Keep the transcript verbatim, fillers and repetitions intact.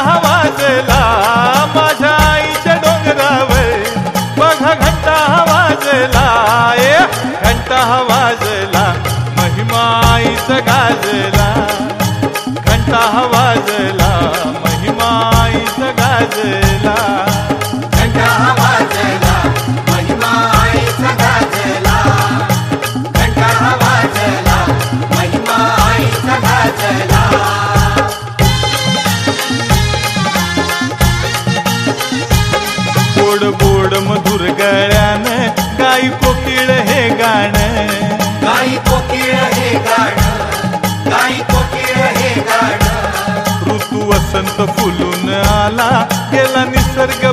हा वाजला माझ्या आईच्या डोंगरावर, बघा घंटा हा वाजला, ए घंटा हा वाजला, महिमा आईचा गाजला, घंटा हा वाजला, महिमा आईचा गाजला, घंटा हा वाजला, महिमा आईचा गाजला, घंटा हा वाजला, महिमा आईचा गाजला. गोड गोड मधुर गळ्यानं गाई कोकिळ हे गाणं, गाई कोकिळ हे गाणं, गाई कोकिळ हे गाणं. ऋतू वसंत फुलून आला, गेला निसर्ग